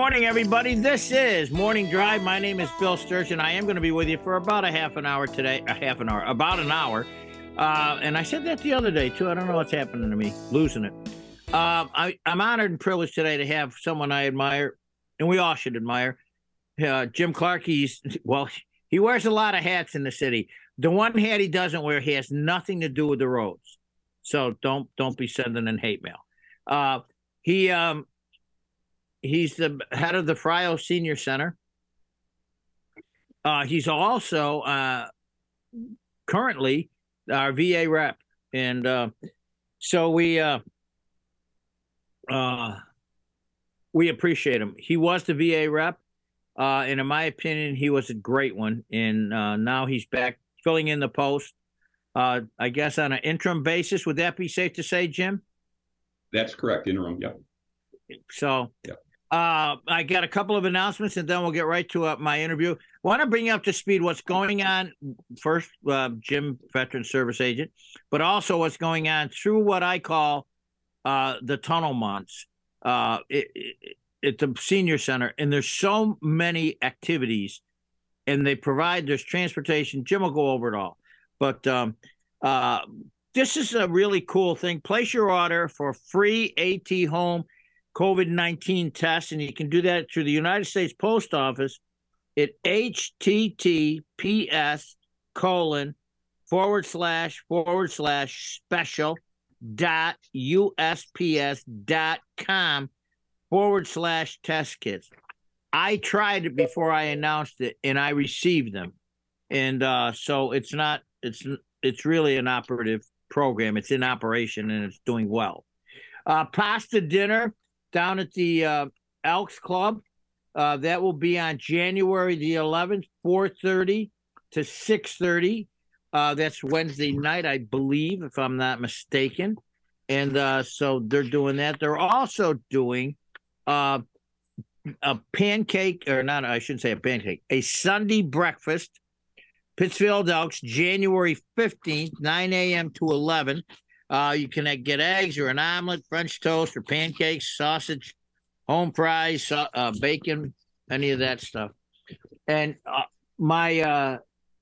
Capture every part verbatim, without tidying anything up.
morning, everybody. This is Morning Drive. My name is Bill Sturgeon. I am going to be with you for about a half an hour today. A half an hour, about an hour. Uh, and I said that the other day, too. I don't know what's happening to me. Losing it. Uh, I, I'm honored and privileged today to have someone I admire, and we all should admire. Uh, Jim Clark, he's, well, he wears a lot of hats in the city. The one hat he doesn't wear, he has nothing to do with the roads. So don't don't be sending in hate mail. Uh, he um, he's the head of the Frio Senior Center. Uh, he's also uh, currently our V A rep, and uh, so we uh, uh, we appreciate him. He was the V A rep, uh, and in my opinion, he was a great one. And uh, now he's back filling in the post. Uh, I guess on an interim basis. Would that be safe to say, Jim? That's correct, interim, yeah. So yeah. Uh, I got a couple of announcements, and then we'll get right to uh, my interview. I want to bring you up to speed what's going on. First, uh, Jim, veteran service agent, but also what's going on through what I call uh, the tunnel months uh, it, it, at the senior center. And there's so many activities, and they provide, there's transportation. Jim will go over it all. But um, uh, this is a really cool thing. Place your order for free AT home COVID nineteen tests, and you can do that through the United States Post Office at https colon forward slash forward slash special dot usps dot com forward slash test kits. I tried it before I announced it, and I received them. And uh, so it's not, it's it's really an operative program. It's in operation, and it's doing well. Uh, pasta dinner down at the uh, Elks Club. Uh, that will be on January the eleventh, four thirty to six thirty. Uh, that's Wednesday night, I believe, if I'm not mistaken. And uh, so they're doing that. They're also doing uh, a pancake, or not, I shouldn't say a pancake, a Sunday breakfast. Pittsfield Elks, January fifteenth, nine a.m. to eleven. Uh, you can get eggs or an omelet, French toast or pancakes, sausage, home fries, uh, bacon, any of that stuff. And uh, my uh,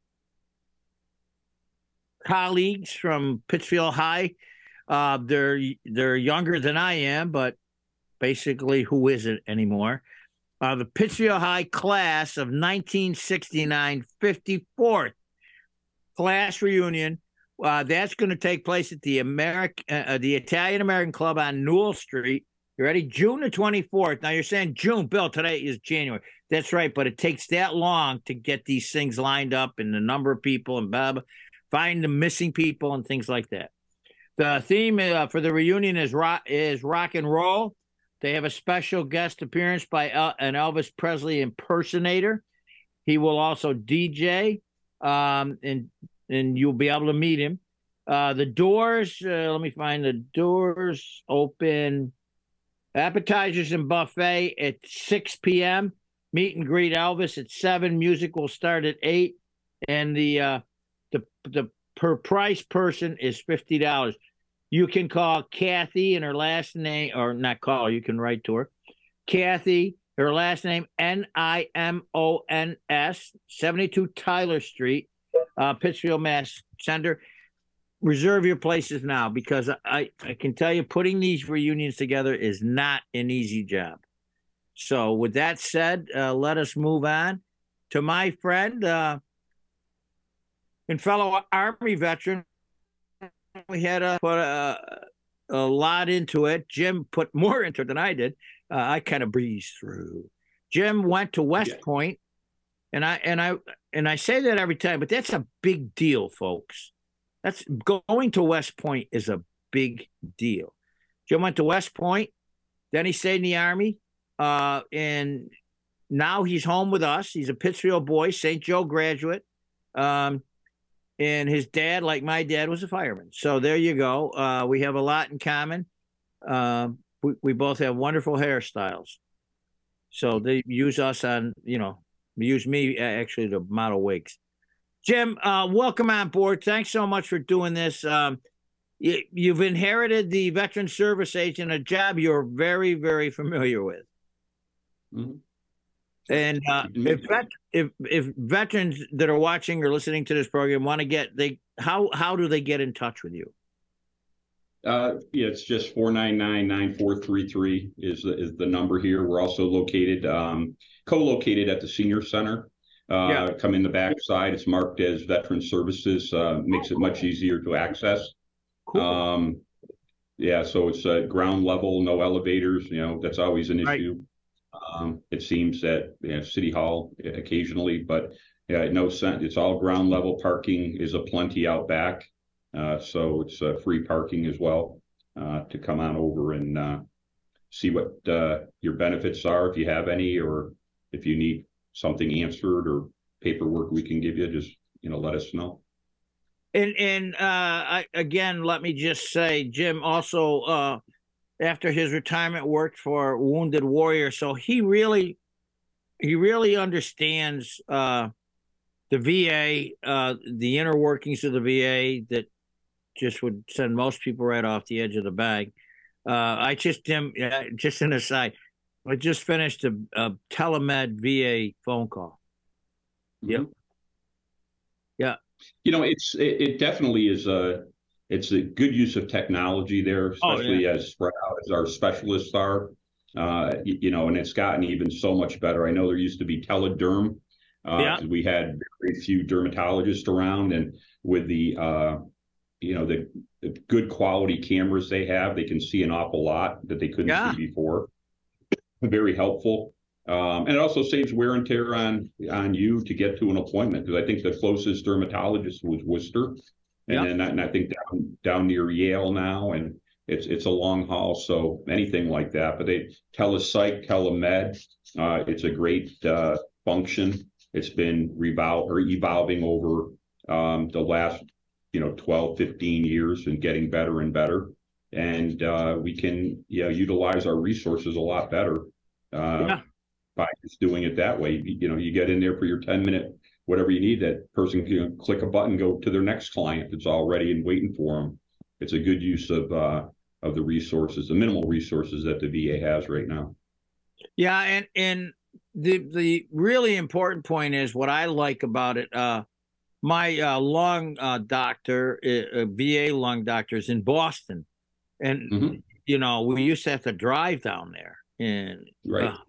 colleagues from Pittsfield High, uh, they're they're younger than I am, but basically, who is it anymore? Uh, the Pittsfield High class of nineteen sixty-nine, fifty-fourth class reunion. Uh, that's going to take place at the American, uh, the Italian American Club on Newell Street. You ready? June the twenty-fourth. Now you're saying June, Bill. Today is January. That's right, but it takes that long to get these things lined up and the number of people and blah, blah, find the missing people and things like that. The theme uh, for the reunion is rock, is rock and roll. They have a special guest appearance by El- an Elvis Presley impersonator. He will also D J, um, and and you'll be able to meet him. Uh, the doors, uh, let me find the doors open. Appetizers and buffet at six p.m. Meet and greet Elvis at seven. Music will start at eight, and the uh, the the per price person is fifty dollars. You can call Kathy, and her last name, or not call, you can write to her. Kathy, her last name, N I M O N S, seventy-two Tyler Street, uh, Pittsfield, Mass. Send her. Reserve your places now, because I, I can tell you putting these reunions together is not an easy job. So with that said, uh, let us move on to my friend uh, and fellow Army veteran. We had to put a, a lot into it. Jim put more into it than I did. Uh, I kind of breezed through. Jim went to West yeah. Point, and I and I and I say that every time, but that's a big deal, folks. That's going to West Point is a big deal. Jim went to West Point, then he stayed in the Army, uh, and now he's home with us. He's a Pittsfield boy, Saint Joe graduate. Um, And his dad, like my dad, was a fireman. So there you go. Uh, we have a lot in common. Uh, we, we both have wonderful hairstyles. So they use us on, you know, use me actually to model wigs. Jim, uh, welcome on board. Thanks so much for doing this. Um, you, you've inherited the veteran service agent, a job you're very, very familiar with. Mhm. And uh, if, vet, if if veterans that are watching or listening to this program want to get they how how do they get in touch with you? Uh, yeah, it's just four nine nine, nine four three three is the, is the number here. We're also located, um, co-located at the Senior Center. Yeah, Uh, come in the back side. It's marked as Veteran Services, uh, makes it much easier to access. cool. Um, yeah, so it's uh, ground level, no elevators. You know, that's always an Right. issue. Um, it seems at you know, City Hall occasionally, but yeah, no sense. It's all ground level. Parking is aplenty out back. Uh, so it's uh, free parking as well uh, to come on over and uh, see what uh, your benefits are, if you have any, or if you need something answered or paperwork we can give you, just, you know, let us know. And and uh, I, again, let me just say, Jim also uh, after his retirement worked for Wounded Warrior, so he really he really understands uh, the V A, uh, the inner workings of the V A that just would send most people right off the edge of the bag. Uh, I just Jim, just an aside, I just finished a, a telemed V A phone call. Yep. Mm-hmm. Yeah. You know, it's it, it definitely is a it's a good use of technology there, especially Oh, yeah. as spread out as our specialists are. Uh, you, you know, and it's gotten even so much better. I know there used to be telederm because Yeah. uh, we had very few dermatologists around, and with the uh, you know the, the good quality cameras they have, they can see an awful lot that they couldn't Yeah. see before. Very helpful. Um, and it also saves wear and tear on on you to get to an appointment, because I think the closest dermatologist was Worcester, and Yeah. then and I think down down near Yale now, and it's it's a long haul. So anything like that, but they telepsych, telemed, uh, it's a great uh, function. It's been revol or evolving over um, the last you know twelve, fifteen years and getting better and better. And uh, we can you know, utilize our resources a lot better uh, Yeah. by just doing it that way. You know, you get in there for your ten minute, whatever you need, that person can click a button, go to their next client that's all ready and waiting for them. It's a good use of uh, of the resources, the minimal resources that the V A has right now. Yeah. And, and the, the really important point is what I like about it. Uh, my uh, lung uh, doctor, uh, V A lung doctor is in Boston. And, Mm-hmm. you know, we used to have to drive down there and Right. uh,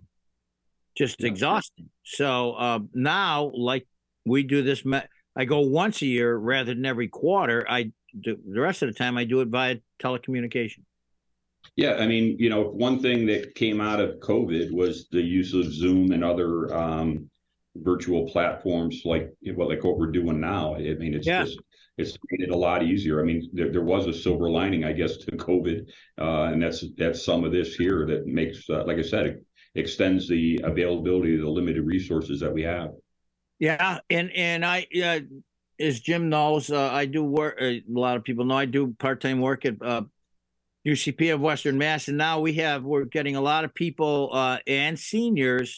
just Yeah. exhausting. So uh, now, like we do this, me- I go once a year rather than every quarter. I do the rest of the time I do it via telecommunication. Yeah, I mean, you know, one thing that came out of COVID was the use of Zoom and other um, virtual platforms like well, like what we're doing now. I mean, it's Yeah. just it's made it a lot easier. I mean, there, there was a silver lining, I guess, to COVID, uh, and that's that's some of this here that makes, uh, like I said, it extends the availability of the limited resources that we have. Yeah. And and I, uh, as Jim knows, uh, I do work. Uh, a lot of people know I do part time work at uh, U C P of Western Mass, and now we have we're getting a lot of people uh, and seniors,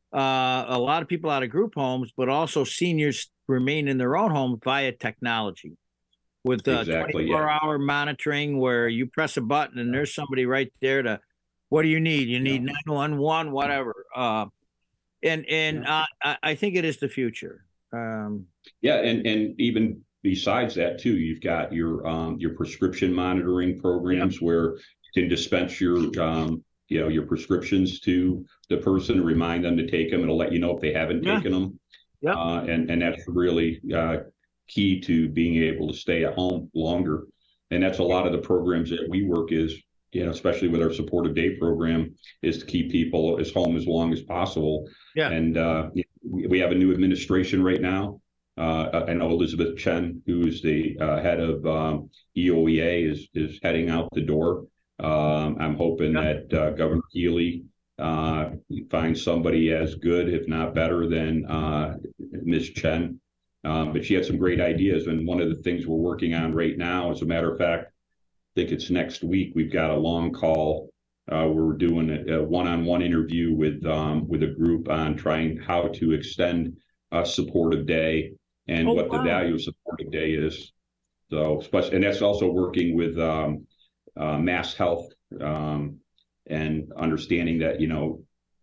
uh, a lot of people out of group homes, but also seniors remain in their own home via technology with uh, Exactly. Yeah. twenty-four hour monitoring, where you press a button and there's somebody right there to, what do you need? You Yeah. need nine one one, whatever. Uh, and and Yeah. uh, I, I think it is the future. Um, Yeah, and and even besides that too, you've got your um, your prescription monitoring yeah, programs where you can dispense your um, you know your prescriptions to the person, remind them to take them. It'll let you know if they haven't yeah, taken them, yep, uh, and and that's really uh, key to being able to stay at home longer. And that's a lot of the programs that we work is you know especially with our supportive day program is to keep people as home as long as possible. yeah. And uh, we, we have a new administration right now. Uh, I know Elizabeth Chen, who is the uh, head of um, E O E A, is is heading out the door. Um, I'm hoping Yeah. that uh, Governor Healy uh, finds somebody as good, if not better, than uh, Miz Chen. Um, but she had some great ideas, and one of the things we're working on right now, as a matter of fact, I think it's next week. We've got a long call. Uh, we're doing a, a one-on-one interview with um, with a group on trying how to extend a supportive day and Oh what the wow. value of supportive day is. So, and that's also working with um, uh, Mass Health um, and understanding that you know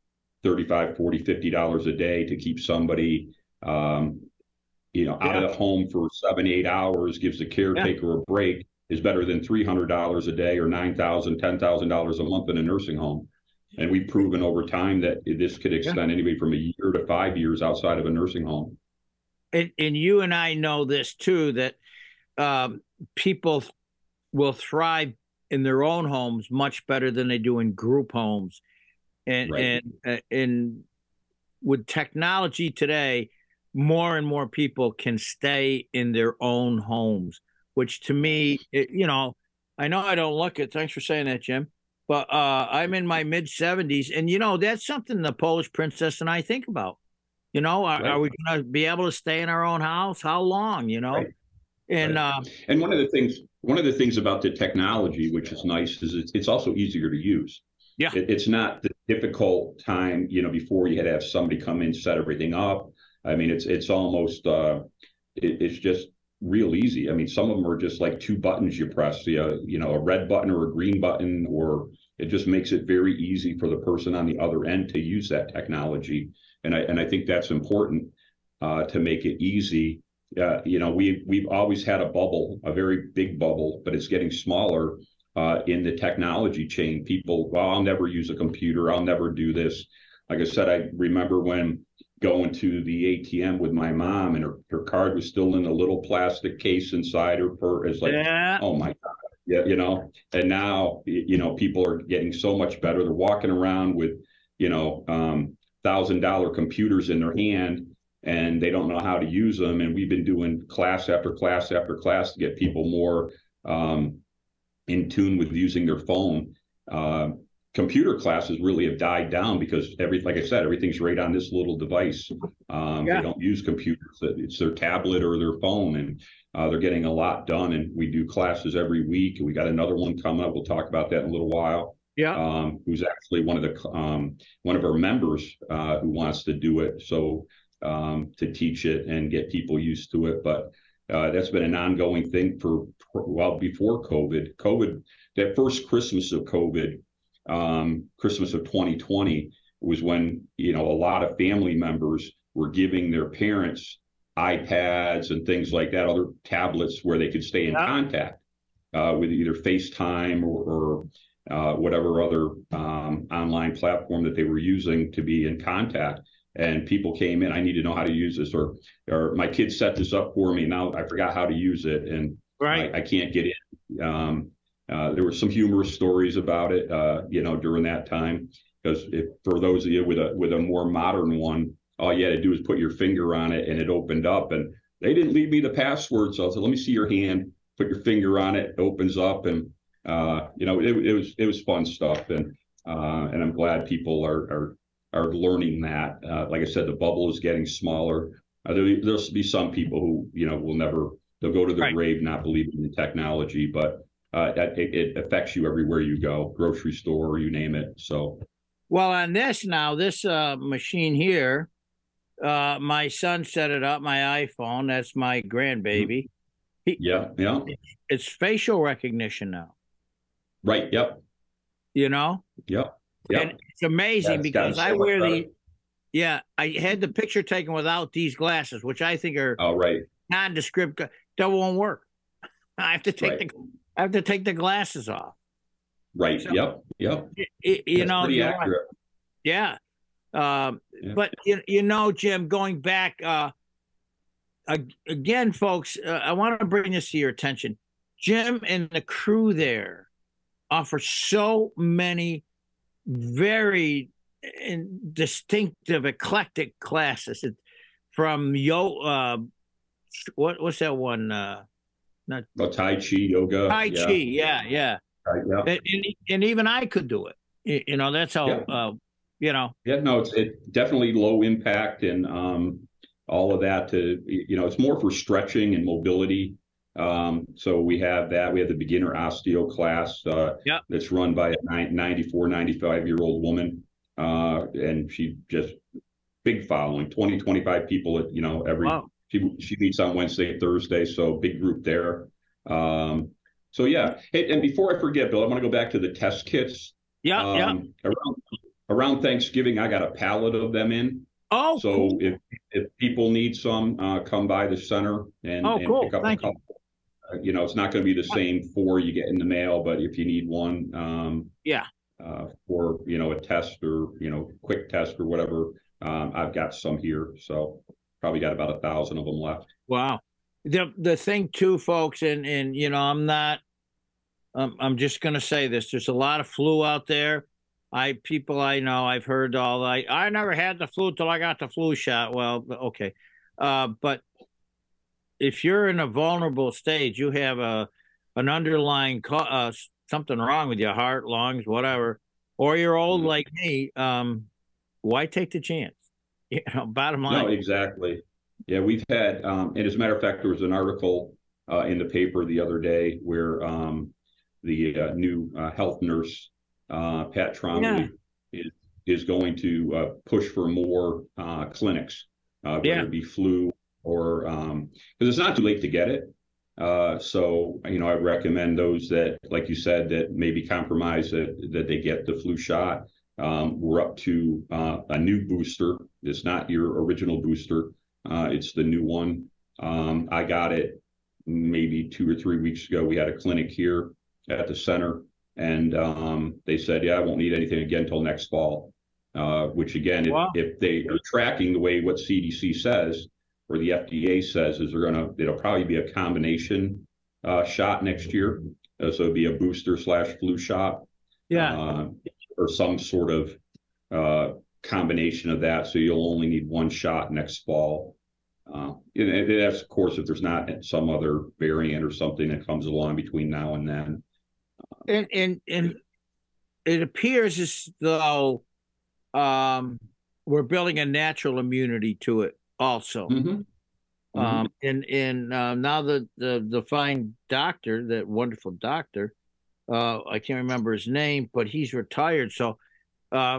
thirty-five, forty, fifty dollars a day to keep somebody, um, you know, out Yeah. of the home for seven, eight hours, gives the caretaker yeah. a break, is better than three hundred dollars a day or nine thousand dollars, ten thousand dollars a month in a nursing home. And we've proven over time that this could extend yeah. anyway from a year to five years outside of a nursing home. And, and you and I know this too, that um, people will thrive in their own homes much better than they do in group homes. And, right. and, and with technology today, more and more people can stay in their own homes, which to me, it, you know, I know I don't look it. Thanks for saying that, Jim. But uh, I'm in my mid seventies, and, you know, that's something the Polish princess and I think about. You know, are, right. are we going to be able to stay in our own house? How long, you know? Right. And right. uh, and one of the things one of the things about the technology, which is nice, is it's, it's also easier to use. Yeah, it, it's not the difficult time, you know, before you had to have somebody come in, set everything up. I mean, it's it's almost uh, it, it's just real easy. I mean, some of them are just like two buttons you press, you know, you know, a red button or a green button, or it just makes it very easy for the person on the other end to use that technology. And I and I think that's important uh, to make it easy. Uh, you know, we we've always had a bubble, a very big bubble, but it's getting smaller uh, in the technology chain. People, well, I'll never use a computer. I'll never do this. Like I said, I remember when going to the A T M with my mom, and her, her card was still in a little plastic case inside her purse. It's like, yeah. oh my God. Yeah, you know, and now, you know, people are getting so much better. They're walking around with, you know, um, thousand dollar computers in their hand, and they don't know how to use them. And we've been doing class after class after class to get people more um, in tune with using their phone. Uh, computer classes really have died down because every, like I said, everything's right on this little device. Um, yeah. They don't use computers. It's their tablet or their phone, and uh, they're getting a lot done. And we do classes every week. We got another one coming up. We'll talk about that in a little while. Yeah. Um, who's actually one of the um, one of our members uh, who wants to do it. So um, to teach it and get people used to it. But uh, that's been an ongoing thing for, well, before COVID. COVID, that first Christmas of COVID, um, Christmas of twenty twenty, was when, you know, a lot of family members were giving their parents iPads and things like that, other tablets where they could stay in yeah. contact uh, with either FaceTime or, or uh, whatever other um, online platform that they were using to be in contact. And people came in, I need to know how to use this, or or my kid set this up for me. Now I forgot how to use it, and right. I, I can't get in. Um, uh, there were some humorous stories about it, uh, you know, during that time, because if, for those of you with a with a more modern one, all you had to do is put your finger on it and it opened up. And they didn't leave me the password, so I said, "Let me see your hand." Put your finger on it, it opens up, and uh, you know, it, it was it was fun stuff, and uh, and I'm glad people are are. are learning that. Uh, like I said, the bubble is getting smaller. Uh, there, there'll be some people who, you know, will never, they'll go to the right. grave not believing in technology, but uh, it, it affects you everywhere you go, grocery store, you name it. So, well, on this now, this uh, machine here, uh, my son set it up, my iPhone, that's my grandbaby. He, yeah, yeah. It's facial recognition now. Right, yep. You know? Yep. Yep. And it's amazing because I wear the, yeah, I had the picture taken without these glasses, which I think are oh, right. nondescript. That won't work. I have to take right. the, I have to take the glasses off. Right. So, yep. Yep. It, you That's know, pretty accurate. Yeah. Um, yeah. But you, you know, Jim, going back uh, again, folks, uh, I want to bring this to your attention. Jim and the crew there offer so many very distinctive, eclectic classes. It, from yo, uh, what what's that one? Uh, not oh, Tai Chi yoga. Tai Chi, yeah, yeah, right, yeah. And, and, and even I could do it. You, you know, that's how. Yeah. Uh, you know. Yeah, no, it's it definitely low impact and um, all of that. To you know, it's more for stretching and mobility. Um, so we have that. We have the beginner osteo class uh, yep. that's run by a ninety-four, ninety-five year old woman. Uh, and she just big following, twenty, twenty-five people at, you know, every, wow. she, she meets on Wednesday, Thursday. So big group there. Um, so yeah. Hey, and before I forget, Bill, I want to go back to the test kits. Yeah. Um, yeah. Around, around Thanksgiving, I got a pallet of them in. Oh, So cool. if if people need some, uh, come by the center and Oh, and cool. pick up a Thank you. couple. Uh, you know, it's not going to be the same four you get in the mail, but if you need one, um, Yeah. uh, for you know a test or you know quick test or whatever, um, I've got some here. So probably got about a thousand of them left. Wow. The the thing too, folks, and and you know, I'm not. Um, I'm just going to say this. There's a lot of flu out there. I people I know, I've heard all. I I never had the flu till I got the flu shot. Well, okay, uh, but if you're in a vulnerable stage, you have a an underlying co- uh, something wrong with your heart, lungs, whatever, or you're old Mhm. like me. Um, why take the chance? You know, bottom No, line. exactly. Yeah, we've had, um, and as a matter of fact, there was an article uh, in the paper the other day where um, the uh, new uh, health nurse, uh, Pat Yeah, Trombley, is, is going to uh, push for more uh, clinics, uh, whether yeah, it be flu or, um, because it's not too late to get it. Uh, so, you know, I recommend those that, like you said, that maybe compromise that, that they get the flu shot. Um, we're up to uh, a new booster. It's not your original booster. Uh, it's the new one. Um, I got it maybe two or three weeks ago. We had a clinic here at the center, and um, they said, "Yeah, I won't need anything again until next fall." Uh, which again, if wow, if they are tracking the way what C D C says or the F D A says, is they're gonna it'll probably be a combination uh, shot next year. Uh, so it'd be a booster slash flu shot. yeah. Uh, or some sort of uh, combination of that. So you'll only need one shot next fall. Uh, and, and that's, of course, if there's not some other variant or something that comes along between now and then. And and and it appears as though um, we're building a natural immunity to it also. Mm-hmm. Mm-hmm. Um, and and uh, now the, the the fine doctor, that wonderful doctor, uh, I can't remember his name, but he's retired. So uh,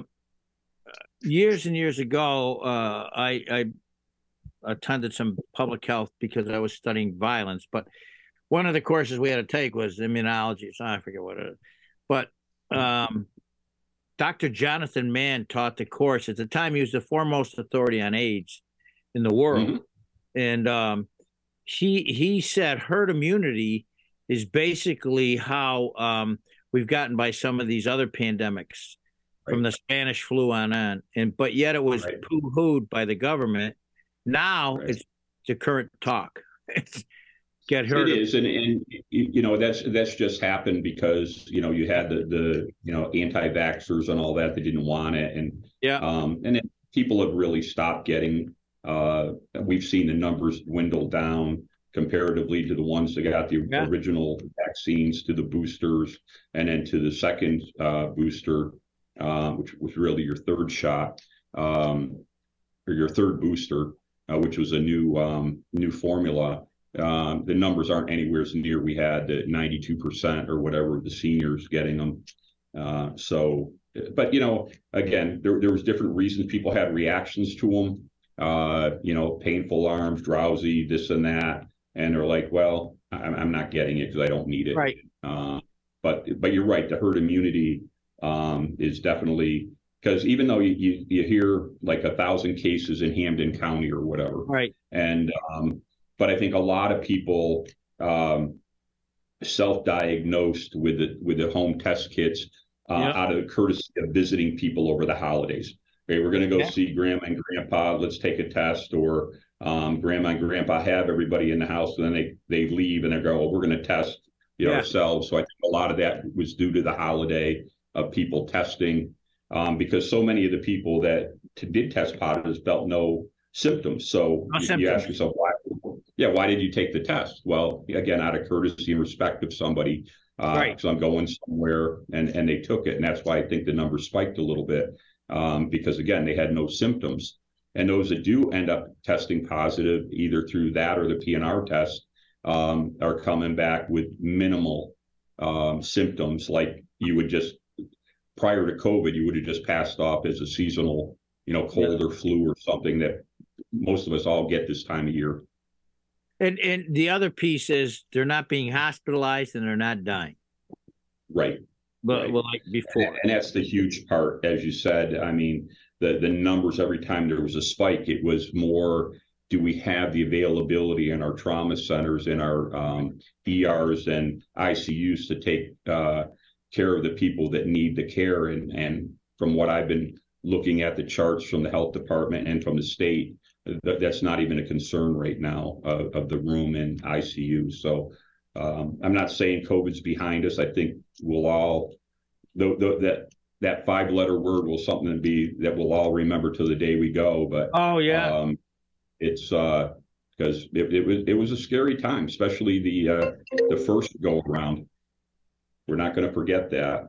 years and years ago, uh, I, I attended some public health because I was studying violence. But one of the courses we had to take was immunology. So I forget what it is. But um, Doctor Jonathan Mann taught the course. At the time, he was the foremost authority on AIDS in the world. Mm-hmm. And um, he he said herd immunity is basically how um, we've gotten by some of these other pandemics from Right. the Spanish flu on on. And but yet it was Right. poo-hooed by the government. Now Right. it's the current talk. It's get herd. It is, and and you know that's that's just happened because you know you had the the you know anti-vaxxers and all that that didn't want it, and Yeah, um, and then people have really stopped getting. Uh, we've seen the numbers dwindle down comparatively to the ones that got the yeah, original vaccines, to the boosters, and then to the second uh, booster, uh, which was really your third shot, um, or your third booster, uh, which was a new um, new formula. Um, the numbers aren't anywhere near we had the ninety-two percent or whatever the seniors getting them. Uh, so, but you know, again, there there was different reasons people had reactions to them. Uh, you know, painful arms, drowsy, this and that, and they're like, well, I'm, I'm not getting it because I don't need it. right. Uh, but but you're right, the herd immunity um, is definitely, because even though you, you you hear like a thousand cases in Hampden County or whatever, Right. and um, but I think a lot of people um, self-diagnosed with the with the home test kits uh, Yep. out of courtesy of visiting people over the holidays. Okay, we're going to go Yeah. see grandma and grandpa. Let's take a test. Or um, grandma and grandpa have everybody in the house, and then they they leave and they go, "Oh, we're going to test you know, Yeah. ourselves." So I think a lot of that was due to the holiday of people testing, um, because so many of the people that t- did test positive felt no symptoms. So No you, you symptoms. ask yourself, why? Yeah, why did you take the test? Well, again, out of courtesy and respect of somebody, uh, Right. so I'm going somewhere, and and they took it, and that's why I think the numbers spiked a little bit, um, because again, they had no symptoms, and those that do end up testing positive, either through that or the P N R test, um, are coming back with minimal um, symptoms, like you would just prior to COVID, you would have just passed off as a seasonal, you know, cold or flu or something that most of us all get this time of year. And and the other piece is they're not being hospitalized and they're not dying. Right. but Right. well, like And, before. and that's the huge part, as you said. I mean, the the numbers every time there was a spike, it was more. Do we have the availability in our trauma centers, in our um, E Rs and I C Us to take uh, care of the people that need the care? And and from what I've been looking at the charts from the health department and from the state, th- that's not even a concern right now of, of the room in I C U. So um, I'm not saying COVID's behind us. I think we'll all the, the, that that five letter word will something to be that we'll all remember to the day we go. But Oh yeah. um, it's uh, because it, it was it was a scary time, especially the uh, the first go around. We're not going to forget that.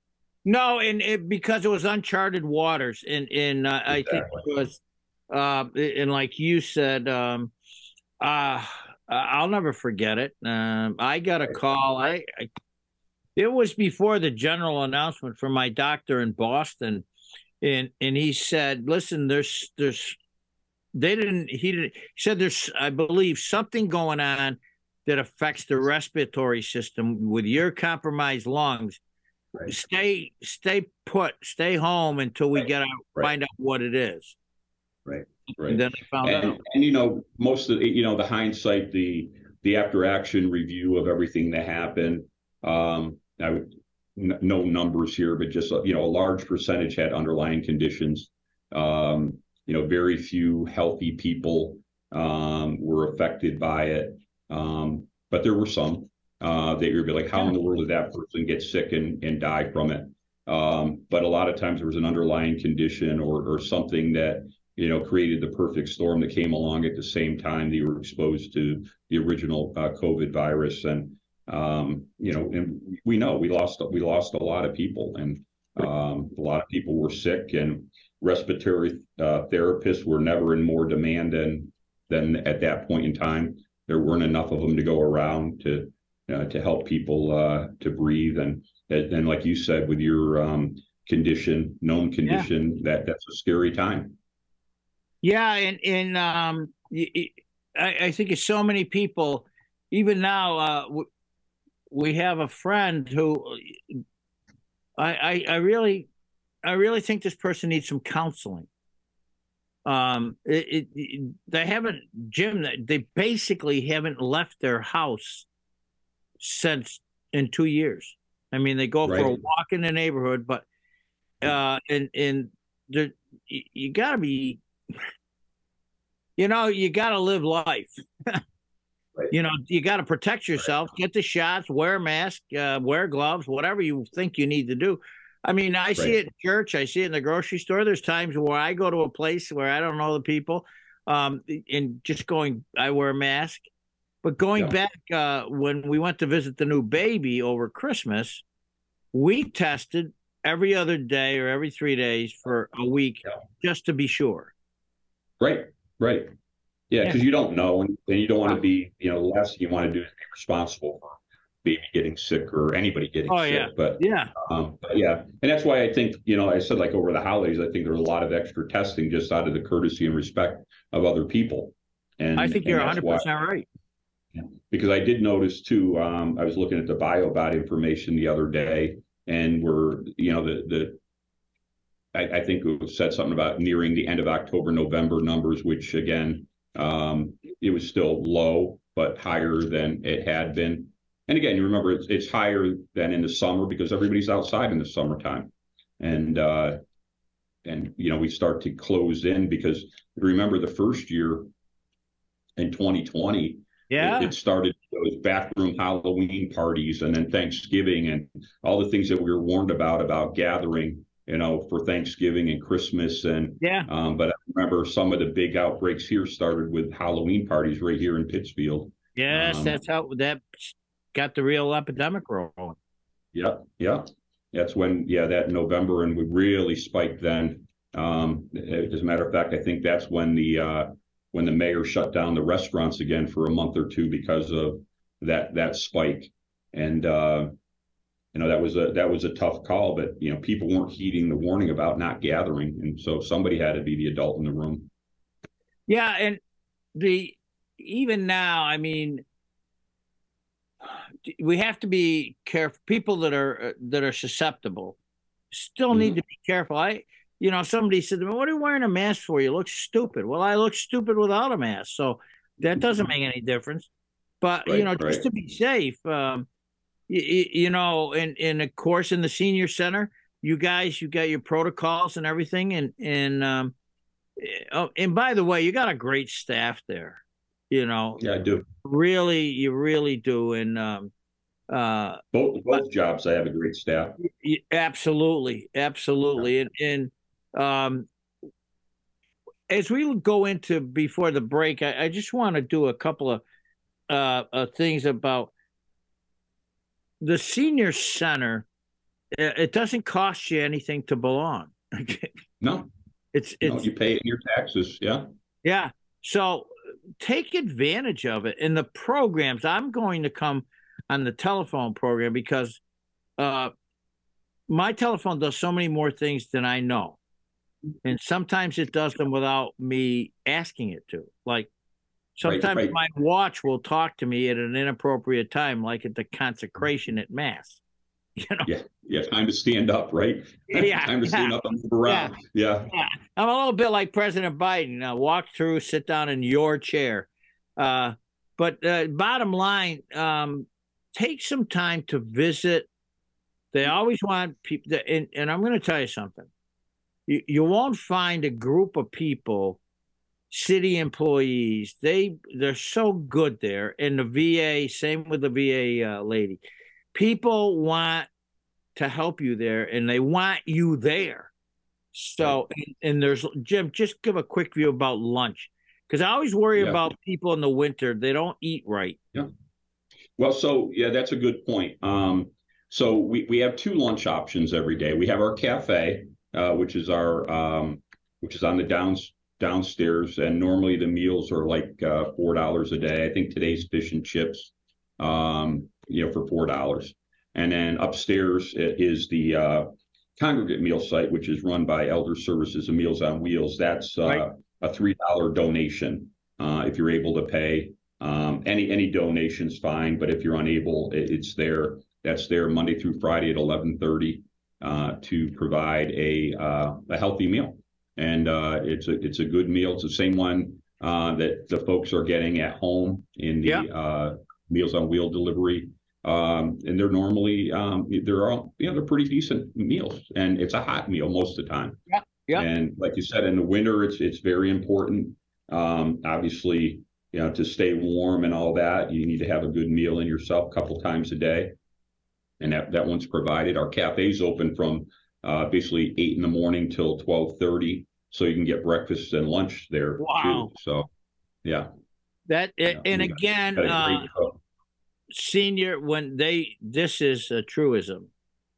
No, and it, because it was uncharted waters, and and uh, I think Exactly. it was, uh, and like you said, um, uh, I'll never forget it. Um, I got a call. I, I it was before the general announcement from my doctor in Boston, and and he said, "Listen, there's there's they didn't he didn't he said there's I believe something going on that affects the respiratory system with your compromised lungs. Right. Stay stay put, stay home until we Right. get out Right. find out what it is." Right. Right. And then I found And out. and you know, most of the, you know, the hindsight, the the after action review of everything that happened. Um, I would n- no numbers here, but just you know, a large percentage had underlying conditions. Um, you know, very few healthy people um, were affected by it, um, but there were some uh, that you'd be like, how in the world did that person get sick and and die from it? Um, but a lot of times there was an underlying condition or or something that you know created the perfect storm that came along at the same time that you were exposed to the original uh, COVID virus. And um, you know, and we know we lost we lost a lot of people, and um, a lot of people were sick, and respiratory uh, therapists were never in more demand than than at that point in time. There weren't enough of them to go around to uh, to help people uh, to breathe, and and like you said, with your um, condition, known condition, yeah. that that's a scary time. Yeah, and and um, I, I think it's so many people. Even now, uh, we have a friend who I, I I really I really think this person needs some counseling. Um, it, it, they haven't, Jim. They basically haven't left their house since in two years. I mean, they go right. for a walk in the neighborhood, but uh, and and there, you, you got to be, you know, you got to live life. Right. You know, you got to protect yourself, right. Get the shots, wear a mask, uh, wear gloves, whatever you think you need to do. I mean, I right. see it in church. I see it in the grocery store. There's times where I go to a place where I don't know the people, um, and just going, I wear a mask. But going yeah. back uh, when we went to visit the new baby over Christmas, we tested every other day or every three days for a week yeah. just to be sure. Right, right. Yeah, because yeah. you don't know, and, and you don't want to be, you know, the last thing you want to do is be responsible for baby getting sick or anybody getting oh, sick. Yeah. But yeah, um, but yeah, and that's why I think, you know, I said like over the holidays, I think there was a lot of extra testing just out of the courtesy and respect of other people. And I think and you're one hundred percent right. Yeah, because I did notice too. Um, I was looking at the BioBot information the other day, and we're, you know, the the. I, I think it said something about nearing the end of October, November numbers, which again, um, it was still low, but higher than it had been. And again, you remember it's, it's higher than in the summer because everybody's outside in the summertime. And, uh, and, you know, we start to close in because remember the first year in twenty twenty, yeah, it, it started those backroom Halloween parties and then Thanksgiving and all the things that we were warned about, about gathering, you know, for Thanksgiving and Christmas. And, yeah, um, but I remember some of the big outbreaks here started with Halloween parties right here in Pittsfield. Yes, um, that's how that got the real epidemic rolling. Yeah, yeah. That's when, yeah, that November, and we really spiked then. Um, as a matter of fact, I think that's when the uh, when the mayor shut down the restaurants again for a month or two because of that that spike. And uh, you know, that was a that was a tough call, but you know, people weren't heeding the warning about not gathering, and so somebody had to be the adult in the room. Yeah, and the even now, I mean, we have to be careful. People that are uh, that are susceptible still need Mhm. to be careful. I, you know, somebody said to me, "What are you wearing a mask for? You look stupid." Well, I look stupid without a mask, so that doesn't make any difference. But you Right, know, just right. to be safe, um, you, you know, and and of course in the senior center, you guys, you got your protocols and everything, and and um, eh, oh, and by the way, you got a great staff there. You know, Yeah, I do. really, you really do, and um, uh, Both but both jobs, I have a great staff. y- absolutely, Yeah. absolutely, and and um, as we go into before the break, I, I just want to do a couple of uh, uh things about the senior center. It it doesn't cost you anything to belong. No, It's no, it's you pay it in your taxes. Yeah. yeah. So take advantage of it. And the programs, I'm going to come on the telephone program because uh my telephone does so many more things than I know. And sometimes it does them without me asking it to. Like Right, sometimes right. my watch will talk to me at an inappropriate time, like at the consecration at mass. You know? Yeah, yeah. Time to stand up, right? Yeah, Time to yeah, stand up and move yeah, around. Yeah. yeah. I'm a little bit like President Biden. Uh, walk through, sit down in your chair. Uh, but uh, bottom line, um, take some time to visit. They always want people, to, and, and I'm going to tell you something. You, you won't find a group of people, city employees. They they're so good there, and the V A. Same with the V A uh, lady. People want to help you there, and they want you there. Right. So, and, and there's Jim. Just give a quick view about lunch, because I always worry Yeah. about people in the winter. They don't eat right. Yeah. Well, so yeah, that's a good point. Um, so we, we have two lunch options every day. We have our cafe, uh, which is our um, which is on the downs downstairs, and normally the meals are like uh, four dollars a day. I think today's fish and chips, um, you know, for four dollars. And then upstairs is the uh, congregate meal site, which is run by Elder Services and Meals on Wheels. That's Right. uh, a three dollar donation uh, if you're able to pay. Um, any any donation's fine, but if you're unable, it, it's there. That's there Monday through Friday at eleven thirty uh, to provide a uh, a healthy meal, and uh, it's a it's a good meal. It's the same one uh, that the folks are getting at home in the Yeah. uh, Meals on Wheel delivery, um, and they're normally um, they're all you know they're pretty decent meals, and it's a hot meal most of the time. Yeah. Yeah. And like you said, in the winter, it's it's very important. Um, obviously, you know, to stay warm and all that, you need to have a good meal in yourself a couple times a day. And that, that one's provided. Our cafe's open from uh, basically eight in the morning till twelve thirty. So you can get breakfast and lunch there Wow. too. So yeah. That Yeah, and we got, again, got a uh, great cook. senior when they this is a truism,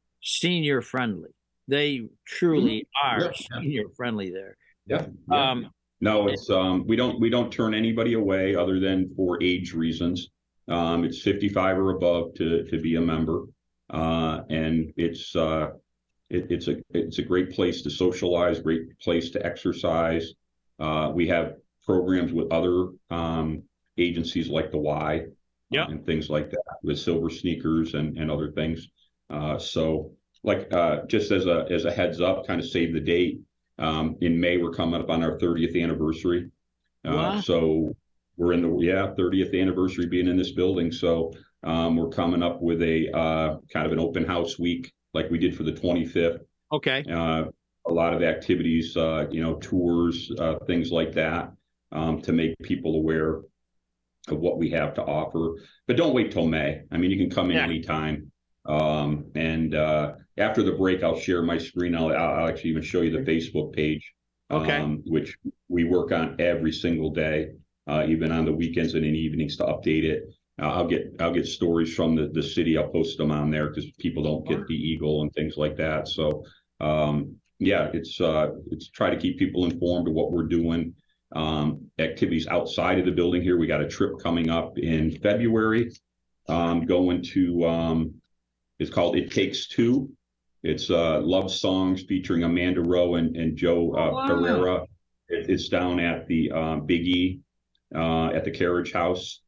senior friendly. They truly are Yeah, senior friendly there. yeah, yeah. Um, No, it's um we don't we don't turn anybody away other than for age reasons. Um, it's fifty-five or above to to be a member. Uh, and it's uh it, it's a it's a great place to socialize, great place to exercise. Uh, we have programs with other um, agencies like the Y uh, yeah. and things like that with Silver Sneakers and and other things. Uh, so like uh, just as a as a heads up, kind of save the date. Um, in May, we're coming up on our thirtieth anniversary. Uh, Wow. so we're in the yeah thirtieth anniversary being in this building. So um, we're coming up with a uh, kind of an open house week like we did for the twenty-fifth. Okay. Uh, a lot of activities, uh, you know, tours, uh, things like that, um, to make people aware of what we have to offer. But don't wait till May. I mean, you can come in Yeah. anytime. Um, and uh, after the break, I'll share my screen. I'll, I'll actually even show you the Facebook page, Okay. um, which we work on every single day, uh, even on the weekends and in evenings to update it. Uh, I'll get I'll get stories from the, the city. I'll post them on there because people don't get the Eagle and things like that. So um, yeah, it's uh, it's try to keep people informed of what we're doing. Um, activities outside of the building here. We got a trip coming up in February. Um, going to um, it's called It Takes Two. It's uh, love songs featuring Amanda Rowe and, and Joe uh, Oh, wow. Pereira. It, it's down at the uh, Big E uh, at the Carriage House.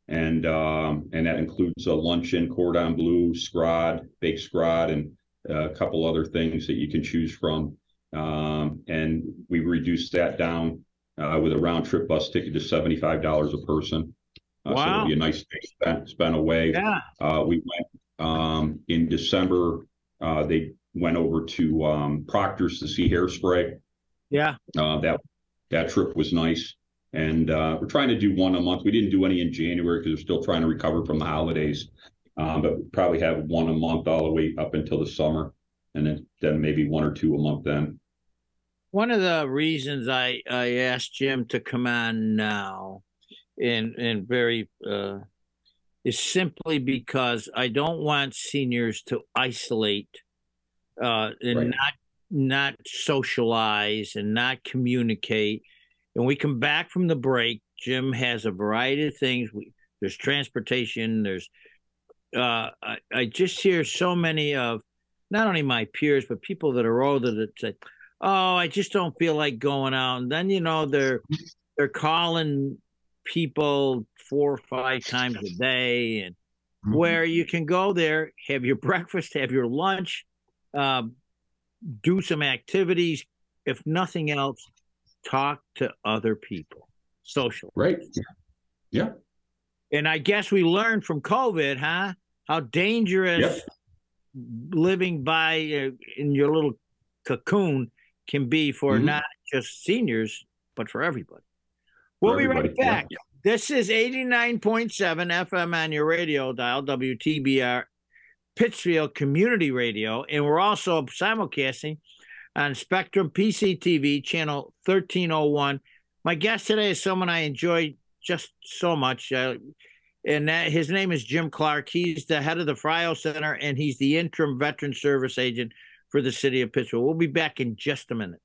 and um, and that includes a luncheon, cordon bleu, scrod, baked scrod, and a couple other things that you can choose from. Um, and we reduced that down uh, with a round trip bus ticket to seventy-five dollars a person. Uh, Wow. So it'll be a nice day spent, spent away. Yeah. Uh, we went um, in December. Uh, they went over to um, Proctor's to see Hairspray. Yeah. Uh, that that trip was nice. And uh, we're trying to do one a month. We didn't do any in January because we're still trying to recover from the holidays. Um, but we probably have one a month all the way up until the summer. And then, then maybe one or two a month then. One of the reasons I, I asked Jim to come on now and and very uh, is simply because I don't want seniors to isolate uh, and Right. not not socialize and not communicate. And we come back from the break, Jim has a variety of things. We, there's transportation. There's uh, I, I just hear so many of not only my peers, but people that are older that say, oh, I just don't feel like going out. And then, you know, they're they're calling people four or five times a day, and mm-hmm. where you can go there, have your breakfast, have your lunch, um, do some activities. If nothing else, talk to other people, social. Right. Yeah. And I guess we learned from COVID, huh? How dangerous yep. living by uh, in your little cocoon can be for mm-hmm. not just seniors, but for everybody. We'll for be everybody. right back. Yeah. This is eighty-nine point seven F M on your radio dial, W T B R, Pittsfield Community Radio. And we're also simulcasting on Spectrum P C T V, channel thirteen oh one. My guest today is someone I enjoy just so much. Uh, and that, his name is Jim Clark. He's the head of the Frio Center, and he's the interim veteran service agent for the city of Pittsfield. We'll be back in just a minute.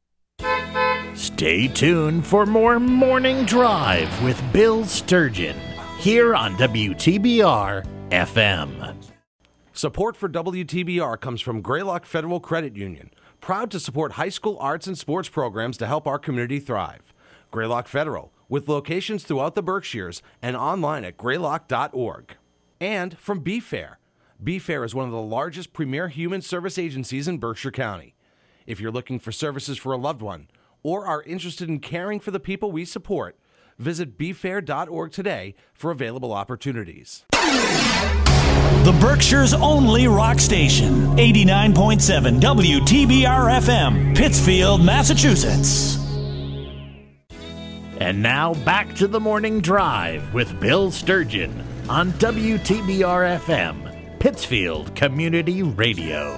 Stay tuned for more Morning Drive with Bill Sturgeon here on W T B R F M. Support for W T B R comes from Greylock Federal Credit Union, proud to support high school arts and sports programs to help our community thrive. Greylock Federal, with locations throughout the Berkshires and online at greylock dot org. And from B-Fair. B-Fair is one of the largest premier human service agencies in Berkshire County. If you're looking for services for a loved one or are interested in caring for the people we support, visit b fair dot org today for available opportunities. The Berkshire's only rock station, eighty-nine point seven W T B R F M, Pittsfield, Massachusetts. And now back to the Morning Drive with Bill Sturgeon on W T B R F M, Pittsfield Community Radio.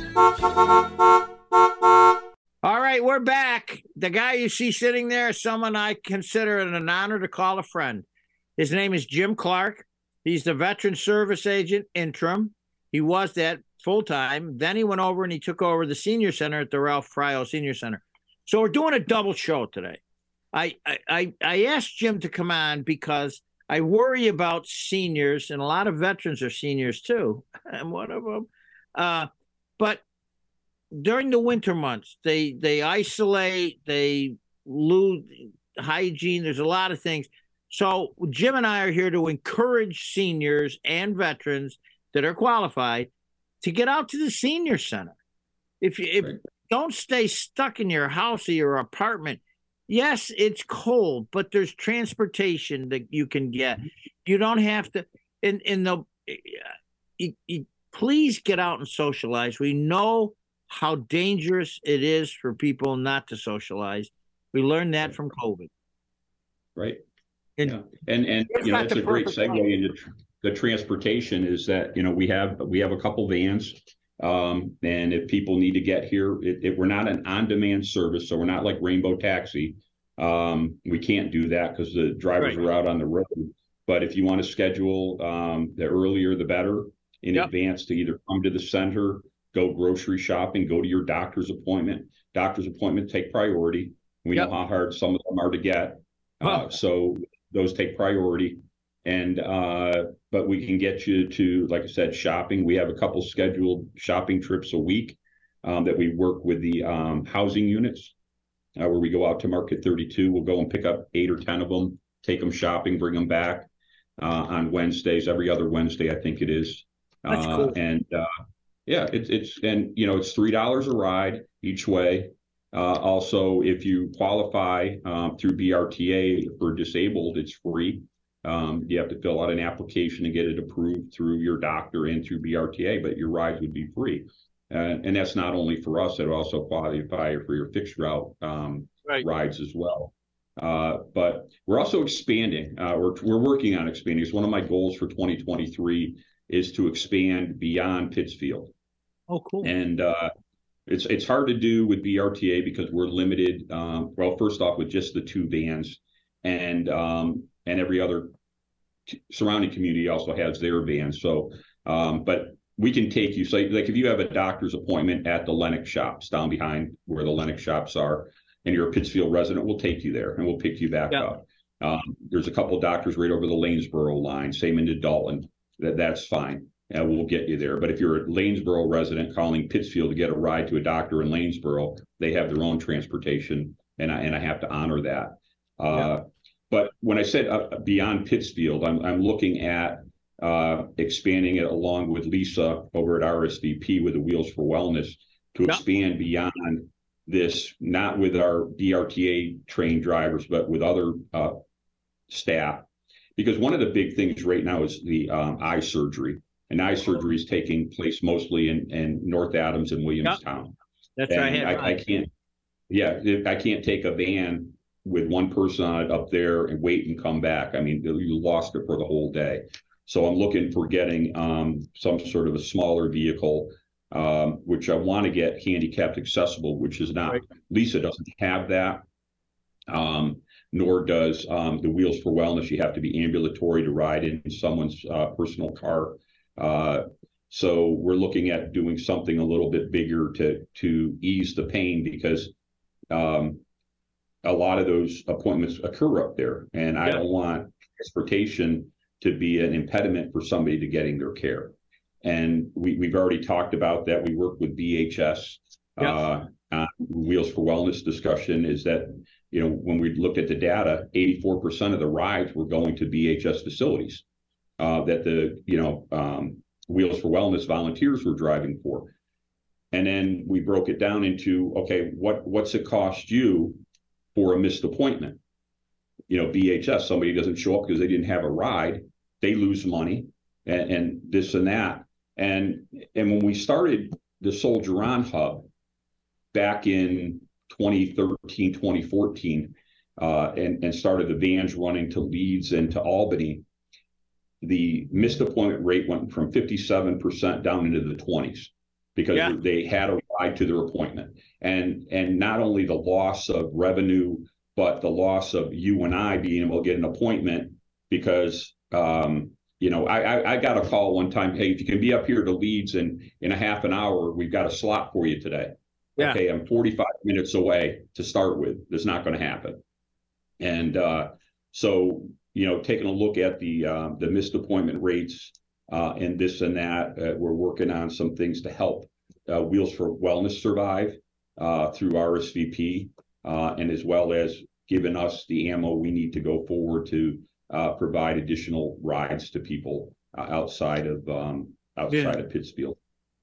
All right, we're back. The guy you see sitting there is someone I consider it an honor to call a friend. His name is Jim Clark. He's the veteran service agent interim. He was that full time. Then he went over and he took over the senior center at the Ralph Frio Senior Center. So we're doing a double show today. I, I, I asked Jim to come on because I worry about seniors, and a lot of veterans are seniors too. I'm one of them. Uh, but during the winter months, they they isolate, they lose hygiene. There's a lot of things. So Jim and I are here to encourage seniors and veterans that are qualified to get out to the senior center. If you if, right. Don't stay stuck in your house or your apartment. Yes, it's cold, but there's transportation that you can get. You don't have to. In in the, you, you, please get out and socialize. We know how dangerous it is for people not to socialize. We learned that from COVID. Right. And, yeah. and and you know, it's a great segue time. into tr- the transportation. Is that you know we have we have a couple vans. Um, and if people need to get here, it, it, we're not an on-demand service, so we're not like Rainbow Taxi. Um, we can't do that because the drivers right. are out on the road. But if you want to schedule, um, the earlier the better in yep. advance to either come to the center, go grocery shopping, go to your doctor's appointment. Doctor's appointment take priority. We yep. know how hard some of them are to get, uh, oh. so those take priority. And uh, but we can get you to, like I said, shopping. We have a couple scheduled shopping trips a week um, that we work with the um, housing units, uh, where we go out to Market thirty-two. We'll go and pick up eight or ten of them, take them shopping, bring them back. uh, on Wednesdays, every other Wednesday, I think it is. That's Uh, cool. And uh, yeah, it's it's and you know it's three dollars a ride each way. Uh, also, if you qualify um, through B R T A for disabled, it's free. Um, you have to fill out an application and get it approved through your doctor and through B R T A, but your rides would be free. Uh, and that's not only for us; it also qualify for your fixed route um, Right. rides as well. Uh, but we're also expanding. Uh, we're we're working on expanding. It's one of my goals for twenty twenty-three is to expand beyond Pittsfield. Oh, cool. And uh, it's it's hard to do with B R T A because we're limited. Um, well, first off, with just the two vans, and um, and every other t- surrounding community also has their vans. So, um, but we can take you. So, like, if you have a doctor's appointment at the Lennox shops down behind where the Lennox shops are, and you're a Pittsfield resident, we'll take you there and we'll pick you back Yeah. up. Um, there's a couple of doctors right over the Lanesboro line, same into Dalton. That that's fine. And we'll get you there. But if you're a Lanesboro resident calling Pittsfield to get a ride to a doctor in Lanesboro, they have their own transportation, and I and I have to honor that. Uh, Yeah. But when I said uh, beyond Pittsfield, I'm I'm looking at uh, expanding it along with Lisa over at R S V P with the Wheels for Wellness to Yeah. expand beyond this, not with our B R T A trained drivers, but with other uh, staff. Because one of the big things right now is the um, eye surgery. And eye surgery is taking place mostly in, in North Adams and Williamstown. That's where I And had I, I mine. can't, yeah, I can't take a van with one person on it up there and wait and come back. I mean, you lost it for the whole day. So I'm looking for getting um, some sort of a smaller vehicle, um, which I want to get handicapped accessible, which is not. Right. Lisa doesn't have that. Um, nor does um, the Wheels for Wellness. You have to be ambulatory to ride in someone's uh, personal car. Uh, so we're looking at doing something a little bit bigger to to ease the pain, because um, a lot of those appointments occur up there, and I Yeah. don't want transportation to be an impediment for somebody to getting their care. And we, we've already talked about that. We work with B H S. Yeah. Uh, on Wheels for Wellness discussion is that, you know, when we looked at the data, eighty-four percent of the rides were going to B H S facilities uh, that the, you know, um, Wheels for Wellness volunteers were driving for. And then we broke it down into, okay, what what's it cost you for a missed appointment? You know, B H S, somebody doesn't show up because they didn't have a ride, they lose money, and, and this and that. And and when we started the Soldier On Hub back in twenty thirteen, twenty fourteen, uh, and, and started the vans running to Leeds and to Albany, the missed appointment rate went from fifty-seven percent down into the twenties because Yeah. they had a ride to their appointment. And, and not only the loss of revenue, but the loss of you and I being able to get an appointment because, um, you know, I, I, I got a call one time, hey, if you can be up here to Leeds in, in a half an hour, we've got a slot for you today. Yeah. Okay, I'm forty-five minutes away to start with. That's not going to happen. And uh, so, you know, taking a look at the uh, the missed appointment rates uh, and this and that, uh, we're working on some things to help uh, Wheels for Wellness survive uh, through R S V P, uh, and as well as giving us the ammo we need to go forward to uh, provide additional rides to people uh, outside of um, outside Yeah. of Pittsfield.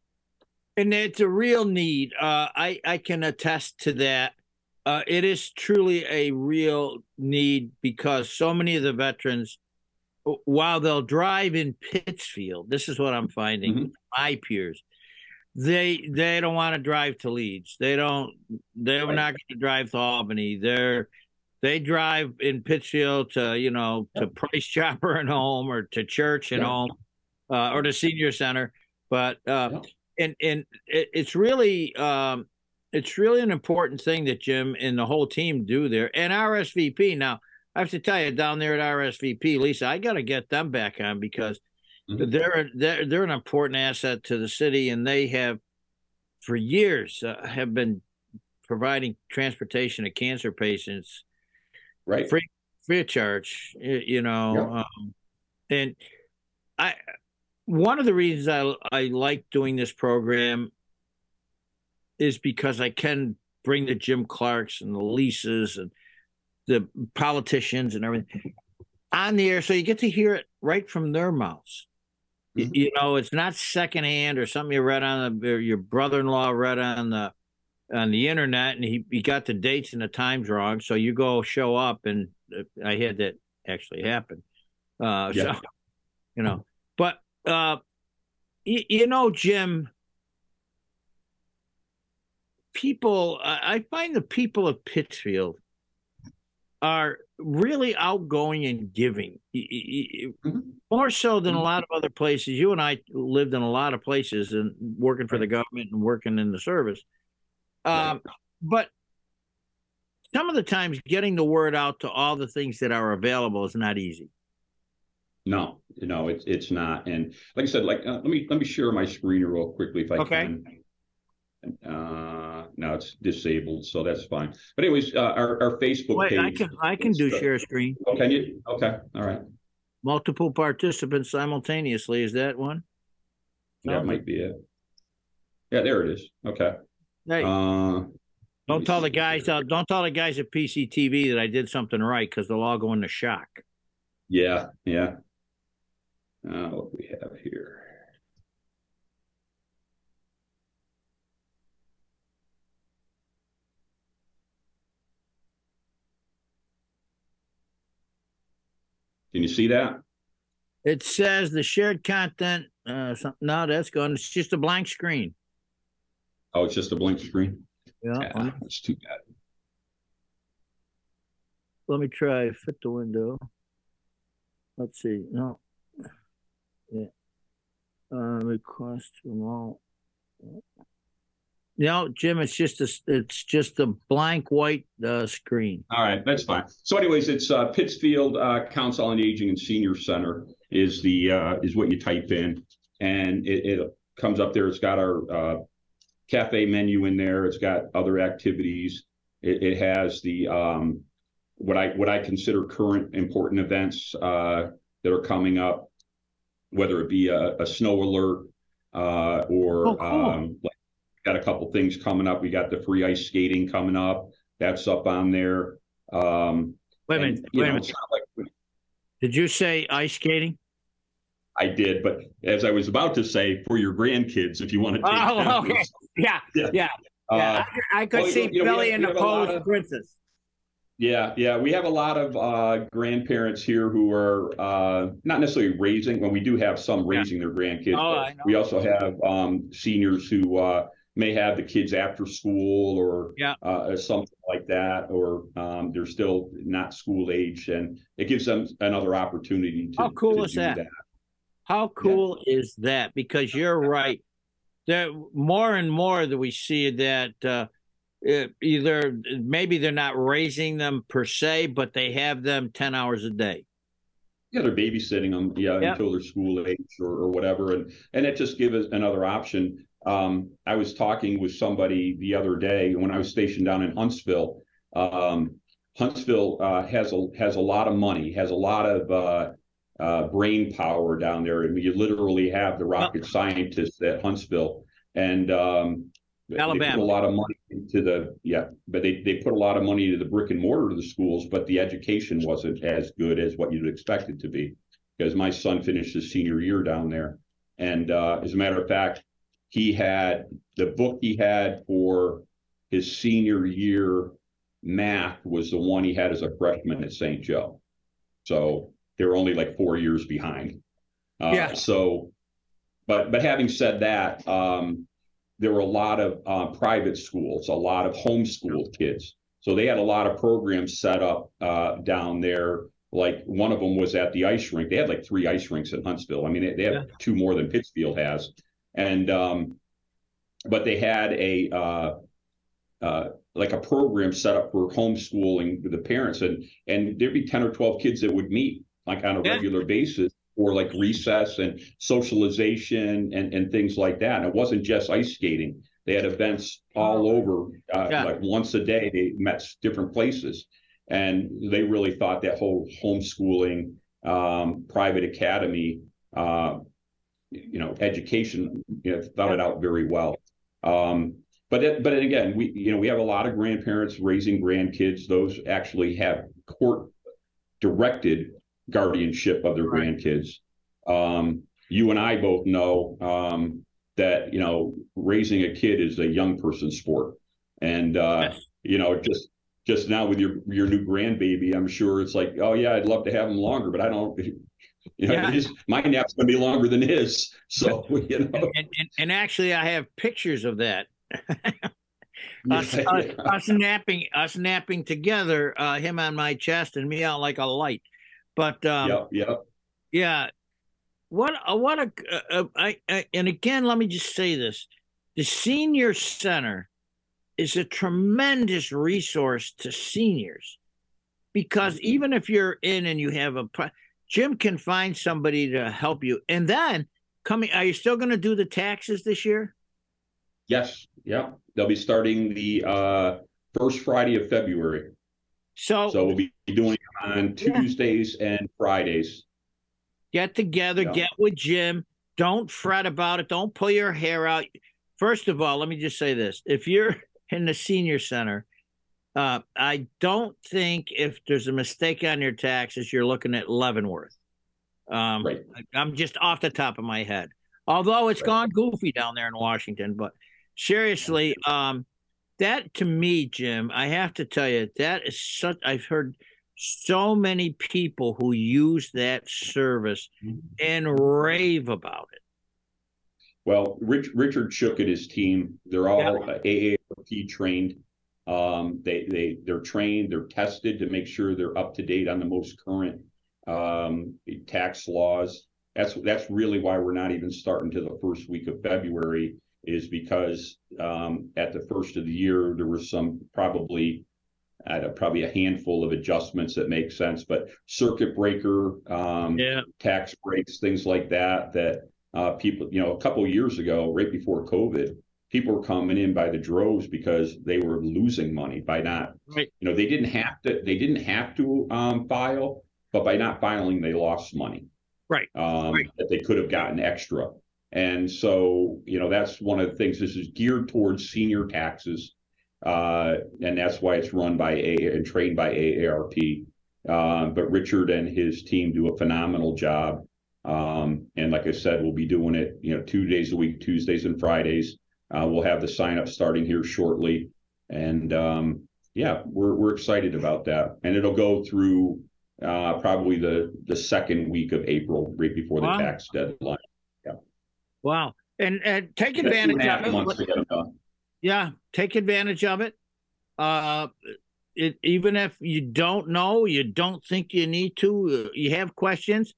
And it's a real need. Uh, I I can attest to that. Uh, it is truly a real need because so many of the veterans, w- while they'll drive in Pittsfield, this is what I'm finding. Mhm. My peers, they they don't want to drive to Leeds. They don't. They're Right. not going to drive to Albany. They're they drive in Pittsfield to you know to Price Chopper and home, or to church and Yeah. home, uh, or to senior center. But uh, Yeah. and and it, it's really um, it's really an important thing that Jim and the whole team do there. And R S V P. Now, I have to tell you, down there at R S V P, Lisa, I got to get them back on because Mhm. they're they're they're an important asset to the city, and they have for years uh, have been providing transportation to cancer patients Right. free free of charge. y- You know, Yeah. um, and I one of the reasons I I like doing this program is because I can bring the Jim Clarks and the Lisas and the politicians and everything. on the air, so you get to hear it right from their mouths. Mhm. You know, it's not secondhand or something you read on the, or your brother-in-law read on the on the internet, and he, he got the dates and the times wrong. So you go show up, and I had that actually happen. Uh, Yeah. So, you know, but uh, you, you know, Jim, people, I I find the people of Pittsfield are really outgoing and giving, Y- y- y- Mhm. more so than a lot of other places. You and I lived in a lot of places and working for the government and working in the service. Um, but some of the times getting the word out to all the things that are available is not easy. No, you know, it's it's not. And like I said, like uh, let me let me share my screen real quickly if I Okay. can. Uh, now it's disabled, so that's fine. But anyways, uh, our our Facebook Wait, page. I can I can do is, uh, share screen. Oh, can you? Okay, all right. Multiple participants simultaneously. Is that one? That Sounds might be it. Yeah, there it is. Okay. Hey, Uh, let don't me tell the see guys. here. Uh, don't tell the guys at P C T V that I did something right, because they'll all go into shock. Yeah, yeah. Uh, what do we have here? Can you see that? It says the shared content. Uh, some, no, that's gone. It's just a blank screen. Oh, it's just a blank screen. Yeah. Yeah, Let me, that's too bad. let me try fit the window. Let's see. No. Yeah. Uh, request from all. No, Jim, it's just a it's just a blank white uh, screen. All right, that's fine. So, anyways, it's uh, Pittsfield uh, Council on Aging and Senior Center is the uh, is what you type in, and it, it comes up there. It's got our uh, cafe menu in there. It's got other activities. It, it has the um, what I what I consider current important events uh, that are coming up, whether it be a, a snow alert uh, or Oh, cool. um, like got a couple things coming up. We got the free ice skating coming up. That's up on there. Um, Wait a and, minute. you Wait a know, minute. it's not like Did you say ice skating? I did, but as I was about to say, for your grandkids, if you want to take Oh, them. okay. Yeah, Yeah. yeah, Uh, yeah. I, I could well, see you know, we Billy have- and we the have a lot Pose of- Princess. Yeah, yeah. We have a lot of uh, grandparents here who are uh, not necessarily raising, when we do have some raising their grandkids. Oh, but I know. we also have um, seniors who uh, may have the kids after school or Yeah. uh, something like that, or um, they're still not school age, and it gives them another opportunity to, How cool to is do that? that. How cool is that? Because you're right. There more and more that we see that uh, it, either maybe they're not raising them per se, but they have them ten hours a day. Yeah, they're babysitting them, yeah, Yep. until they're school age or, or whatever, and and it just gives us another option. Um, I was talking with somebody the other day when I was stationed down in Huntsville. Um, Huntsville uh, has a has a lot of money, has a lot of uh, uh, brain power down there, and you literally have the rocket scientists at Huntsville, and um, they put Alabama. a lot of money into the yeah, but they they put a lot of money into the brick and mortar of the schools, but the education wasn't as good as what you'd expect it to be. Because my son finished his senior year down there, and uh, as a matter of fact, he had the book he had for his senior year math was the one he had as a freshman at Saint Joe. So they were only like four years behind. Uh, Yeah. So, but but having said that, um, there were a lot of uh, private schools, a lot of homeschooled kids. So they had a lot of programs set up uh, down there. Like one of them was at the ice rink. They had like three ice rinks in Huntsville. I mean, they, they have Yeah. two more than Pittsfield has. And um, but they had a uh, uh, like a program set up for homeschooling with the parents, and and there'd be ten or twelve kids that would meet like on a Yeah. regular basis for like recess and socialization and and things like that. And it wasn't just ice skating. They had events all over. Uh, Yeah. Like once a day, they met different places, and they really thought that whole homeschooling, um, private academy. Uh, you know, education, you know, thought it out very well. Um, but it, but then again, we, you know, we have a lot of grandparents raising grandkids. Those actually have court directed guardianship of their Right. grandkids. Um, you and I both know um, that, you know, raising a kid is a young person's sport. And, uh, Yes. you know, just just now with your your new grandbaby, I'm sure it's like, oh, yeah, I'd love to have him longer, but I don't, you know, Yeah. his, my nap's going to be longer than his. So, you know. And, and, and actually, I have pictures of that. us, Yeah, us, yeah. us napping, us napping together, uh, him on my chest and me out like a light. But um, Yep, yep. yeah, what a, what a, uh, uh, I, I, and again, let me just say this: the senior center is a tremendous resource to seniors, because Mm-hmm. even if you're in and you have a, pri- Jim can find somebody to help you. And then coming, are you still going to do the taxes this year? Yes, yeah. They'll be starting the uh, first Friday of February. So, So we'll be doing it on Yeah. Tuesdays and Fridays. get together, Yeah. get with Jim. Don't fret about it. Don't pull your hair out. First of all, let me just say this. If you're in the senior center, uh, I don't think if there's a mistake on your taxes, you're looking at Leavenworth. Um, Right. I'm just off the top of my head. Although it's Right. gone goofy down there in Washington. But seriously, um, that to me, Jim, I have to tell you, that is such, I've heard so many people who use that service and rave about it. Well, Rich, Richard Shook and his team, they're all Yeah. A A R P trained. Um, they, they, they're trained, they're tested to make sure they're up to date on the most current um, tax laws. That's, that's really why we're not even starting to the first week of February, is because um, at the first of the year, there was some probably at a, probably a handful of adjustments that make sense, but circuit breaker, um, Yeah. tax breaks, things like that, that uh, people, you know, a couple of years ago, right before COVID, people were coming in by the droves because they were losing money by not, Right. you know, they didn't have to, they didn't have to um, file, but by not filing, they lost money. Right. Um, Right. that they could have gotten extra. And so, you know, that's one of the things. This is geared towards senior taxes. Uh, and that's why it's run by A and trained by A A R P. Uh, but Richard and his team do a phenomenal job. Um, and like I said, we'll be doing it, you know, two days a week, Tuesdays and Fridays. Uh, we'll have the sign up starting here shortly. And um, yeah, we're, we're excited about that. And it'll go through uh, probably the, the second week of April, right before the Wow. tax deadline. Wow. And, and take Two and advantage a half of it. months to get them done. Yeah, take advantage of it. Uh, it even if you don't know, you don't think you need to, uh, you have questions.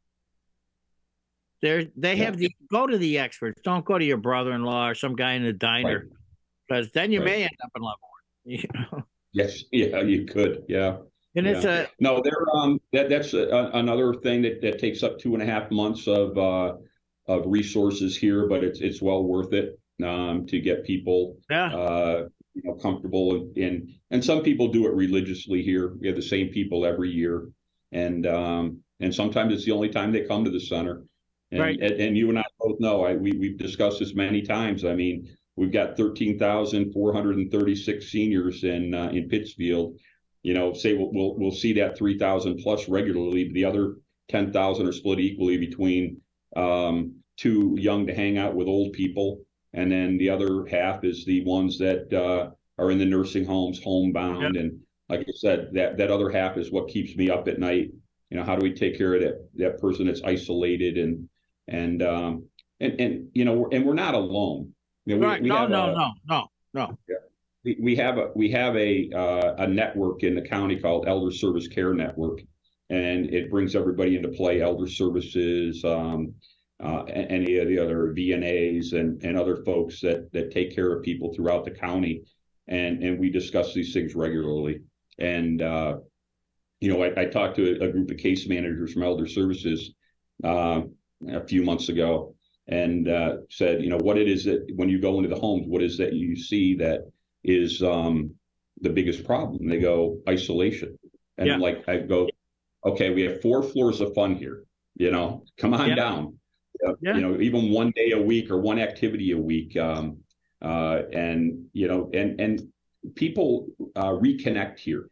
There, they Yeah. have the go to the experts. Don't go to your brother-in-law or some guy in the diner, because then you Right. may end up in Leavenworth. You know? Yes, yeah, you could, yeah. And it's a No, they're um that that's a, a- another thing that that takes up two and a half months of uh of resources here, but it's it's well worth it um to get people yeah, uh you know comfortable in, and some people do it religiously here. We have the same people every year, and um and sometimes it's the only time they come to the center. And Right. and, and you and I both know, I we we've discussed this many times. I mean, we've got thirteen thousand four hundred thirty-six seniors in uh, in Pittsfield. You know, say we'll, we'll we'll see that three thousand plus regularly, but the other ten thousand are split equally between um, too young to hang out with old people, and then the other half is the ones that uh, are in the nursing homes, homebound, Yep. and like I said, that that other half is what keeps me up at night. You know, how do we take care of that that person that's isolated and and um, and and you know, and we're not alone. You know, we, right. we No, have no, a, no, no, no. we, we have a we have a uh, a network in the county called Elder Service Care Network, and it brings everybody into play: elder services, um, uh, a- any of the other V N As, and and other folks that that take care of people throughout the county, and and we discuss these things regularly. And uh, you know, I, I talked to a, a group of case managers from Elder Services uh, a few months ago, and uh, said, you know, what it is that when you go into the homes, what is that you see that is um, the biggest problem? And they go, isolation. And Yeah. I'm like, I go, okay, we have four floors of fun here. You know, come on Yeah. down. Uh, Yeah. You know, even one day a week or one activity a week. Um, uh, and, you know, and, and people uh, reconnect here.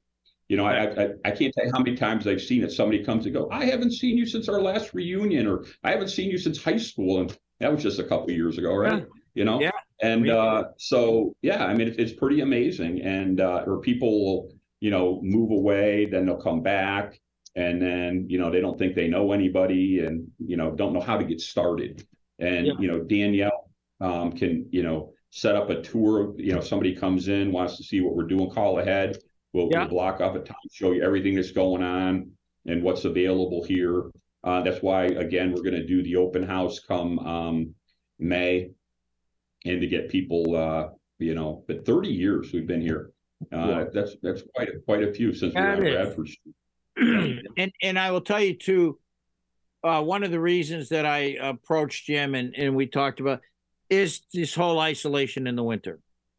You know, I, I I can't tell you how many times I've seen it. Somebody comes and go, I haven't seen you since our last reunion, or I haven't seen you since high school, and that was just a couple of years ago, right? Yeah. You know, Yeah. and uh, so yeah, I mean, it's, it's pretty amazing. And uh, or people will, you know, move away, then they'll come back, and then you know they don't think they know anybody, and you know don't know how to get started. And Yeah. you know, Danielle um, can you know set up a tour. You know, if somebody comes in, wants to see what we're doing, call ahead. We'll, Yeah. we'll block off a time, show you everything that's going on and what's available here. Uh, that's why, again, we're going to do the open house come um, May, and to get people, uh, you know, but thirty years we've been here. Uh, Yeah. That's that's quite a, quite a few since we were That on is. Bradford Street. and and I will tell you too, uh, one of the reasons that I approached Jim and, and we talked about is this whole isolation in the winter.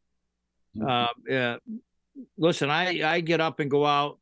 Uh, uh, listen, I, I get up and go out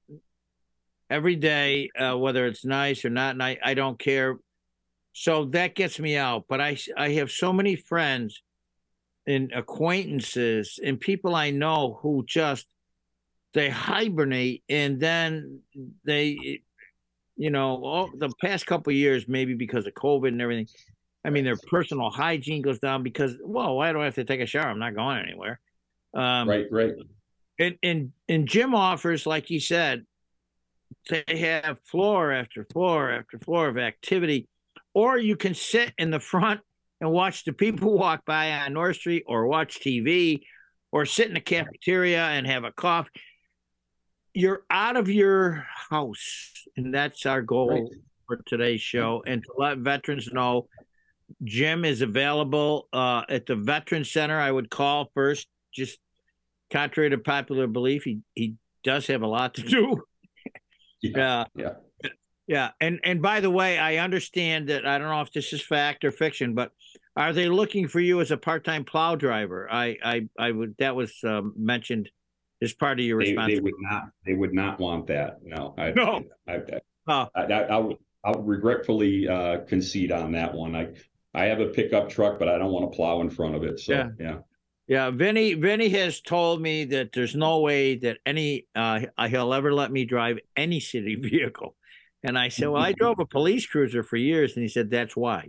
every day, uh, whether it's nice or not nice, I don't care. So that gets me out. But I, I have so many friends and acquaintances and people I know who just, they hibernate, and then they, you know, all, the past couple of years, maybe because of COVID and everything, I mean, their personal hygiene goes down because, well, why do I have to take a shower? I'm not going anywhere. Um, Right, right. And, and and Jim offers, like he said, to have floor after floor after floor of activity, or you can sit in the front and watch the people walk by on North Street, or watch T V, or sit in the cafeteria and have a coffee. You're out of your house, and that's our goal Right. for today's show. And to let veterans know, Jim is available uh, at the Veteran Center. I would call first, just contrary to popular belief, he he does have a lot to do. Yeah, Uh, yeah. yeah. And and by the way, I understand that, I don't know if this is fact or fiction, but are they looking for you as a part-time plow driver? I I, I would that was um, mentioned as part of your They, they responsibility. would not. They would not want that. No. I, No. I, I, Oh. I, I, I'll, I'll regretfully uh, concede on that one. I I have a pickup truck, but I don't want to plow in front of it. So Yeah. yeah. Yeah, Vinny Vinny has told me that there's no way that any uh, he'll ever let me drive any city vehicle. And I said, well, I drove a police cruiser for years. And he said, that's why.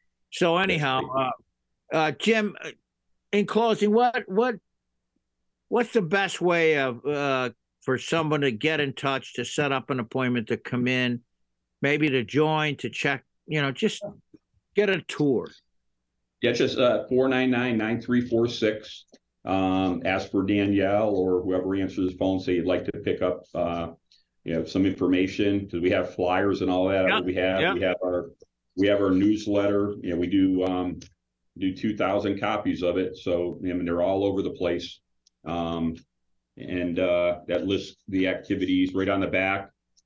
So anyhow, uh, uh, Jim, in closing, what what what's the best way of uh, for someone to get in touch, to set up an appointment, to come in, maybe to join, to check, you know, just get a tour? Yeah, it's just uh, four nine nine, nine three four six. Um, ask for Danielle or whoever answers the phone, say you'd like to pick up uh, you know, some information, because we have flyers and all that. Yeah, We have yeah. we have our we have our newsletter. You know, we do um, do two thousand copies of it. So I mean, they're all over the place. Um, and uh, that lists the activities right on the back.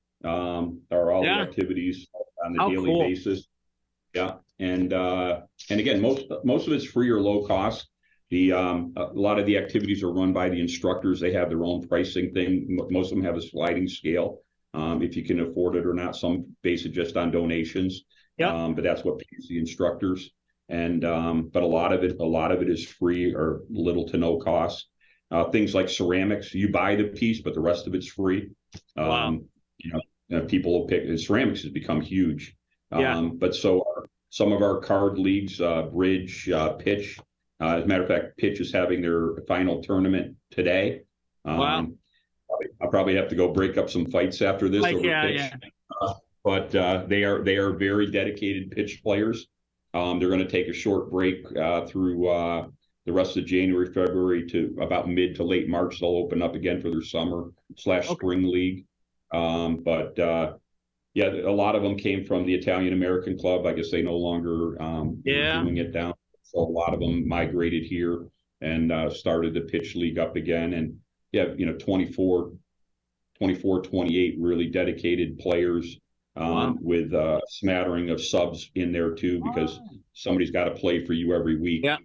Um, are all Yeah. the activities on a How daily cool. basis. Yeah, and uh, and again, most most of it's free or low cost. The um, a lot of the activities are run by the instructors. They have their own pricing thing. Mo- Most of them have a sliding scale, um, if you can afford it or not. Some base it just on donations. Yeah. Um, but that's what pays the instructors. And um, but a lot of it, a lot of it is free or little to no cost. Uh, things like ceramics, you buy the piece, but the rest of it's free. Um, Wow. You know, uh, people will pick. And ceramics has become huge. Yeah. Um, but so are some of our card leagues, uh, bridge, uh, pitch. Uh, as a matter of fact, pitch is having their final tournament today. Um, Wow. probably- I'll probably have to go break up some fights after this Like, over yeah, pitch. yeah. Uh, but uh, they are they are very dedicated pitch players. Um, they're going to take a short break uh, through uh, the rest of January, February to about mid to late March. They'll open up again for their summer slash Okay. spring league. Um, but uh, yeah, a lot of them came from the Italian American Club. I guess they no longer um, are Yeah. doing it down. So a lot of them migrated here and uh, started the pitch league up again. And yeah, you know, twenty-four, twenty-four, twenty-eight really dedicated players um, Wow. with a smattering of subs in there too, because somebody's got to play for you every week. Yeah.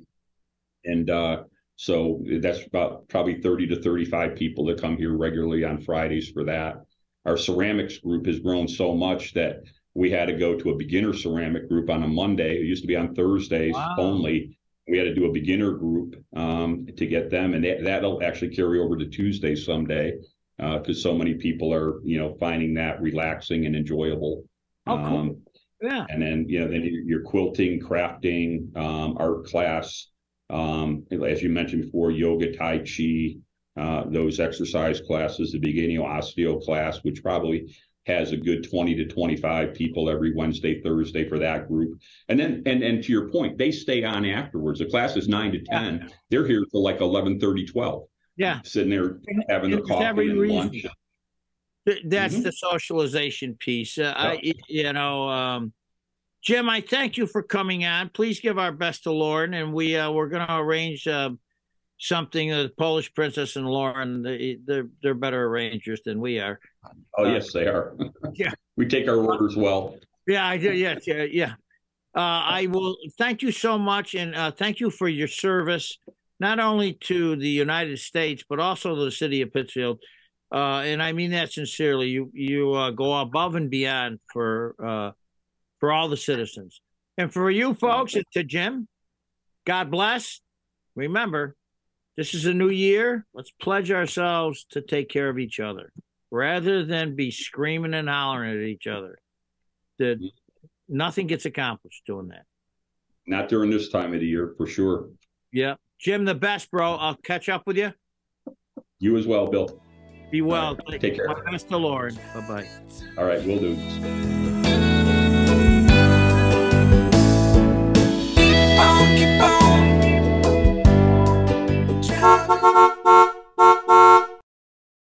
And uh, so that's about probably thirty to thirty-five people that come here regularly on Fridays for that. Our ceramics group has grown so much that we had to go to a beginner ceramic group on a Monday. It used to be on Thursdays Wow. only. We had to do a beginner group um, to get them, and that, that'll actually carry over to Tuesday someday. because uh, so many people are, you know, finding that relaxing and enjoyable. Oh, cool. Um, yeah. And then, you know, then your quilting, crafting, um, art class, um, as you mentioned before, yoga, Tai Chi, uh, those exercise classes, the beginning osteo class, which probably has a good twenty to twenty-five people every Wednesday, Thursday for that group. And then, and, and to your point, they stay on afterwards. The class is nine to ten. Yeah. They're here till like eleven thirty, twelve. Yeah. Sitting there having their coffee and lunch. That's mm-hmm. the socialization piece. Uh, yeah. I, you know, um, Jim, I thank you for coming on. Please give our best to Lauren, and we uh, we're going to arrange uh, something. The uh, Polish Princess and Lauren, they, they're they're better arrangers than we are. Oh uh, yes, they are. Yeah, we take our orders well. Yeah, I do. Yes, yeah, yeah. Uh, I will thank you so much, and uh, thank you for your service, not only to the United States but also to the city of Pittsfield. Uh, and I mean that sincerely. You you uh, go above and beyond for uh, for all the citizens, and for you folks. And to Jim, God bless. Remember, this is a new year. Let's pledge ourselves to take care of each other, rather than be screaming and hollering at each other. That nothing gets accomplished doing that. Not during this time of the year, for sure. Yeah, Jim, the best, bro. I'll catch up with you. You as well, Bill. Be well. Right. Take care. My best to Lauren. Bye-bye. All right, will do.